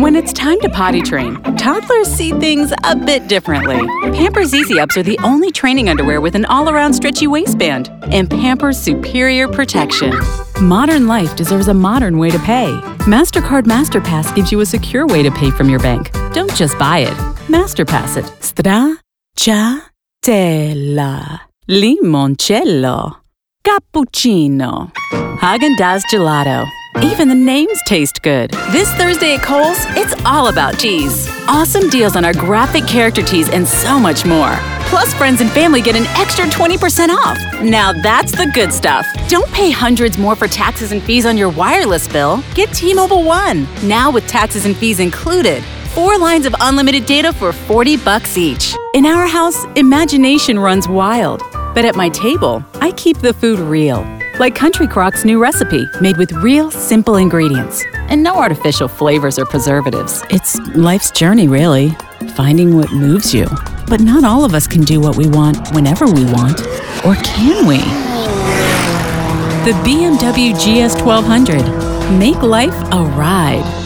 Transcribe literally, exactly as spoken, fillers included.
When it's time to potty train, toddlers see things a bit differently. Pampers Easy Ups are the only training underwear with an all-around stretchy waistband and Pampers Superior Protection. Modern life deserves a modern way to pay. Mastercard MasterPass gives you a secure way to pay from your bank. Don't just buy it. MasterPass it. Stracciatella. Limoncello. Cappuccino. Häagen-Dazs Gelato. Even the names taste good. This Thursday at Kohl's, it's all about cheese. Awesome deals on our graphic character tees and so much more. Plus, friends and family get an extra twenty percent off. Now that's the good stuff. Don't pay hundreds more for taxes and fees on your wireless bill. Get T-Mobile One, now with taxes and fees included. Four lines of unlimited data for forty bucks each. In our house, imagination runs wild. But at my table, I keep the food real. Like Country Croc's new recipe, made with real, simple ingredients. And no artificial flavors or preservatives. It's life's journey, really. Finding what moves you. But not all of us can do what we want whenever we want. Or can we? The B M W G S twelve hundred. Make life a ride.